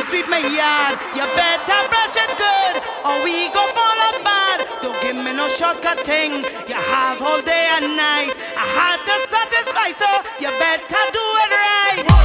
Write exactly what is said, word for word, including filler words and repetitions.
sweep my yard. You better brush it good, or we go fall apart. Don't give me no shortcut thing. You have all day and night. I had to satisfy, so you better do it right.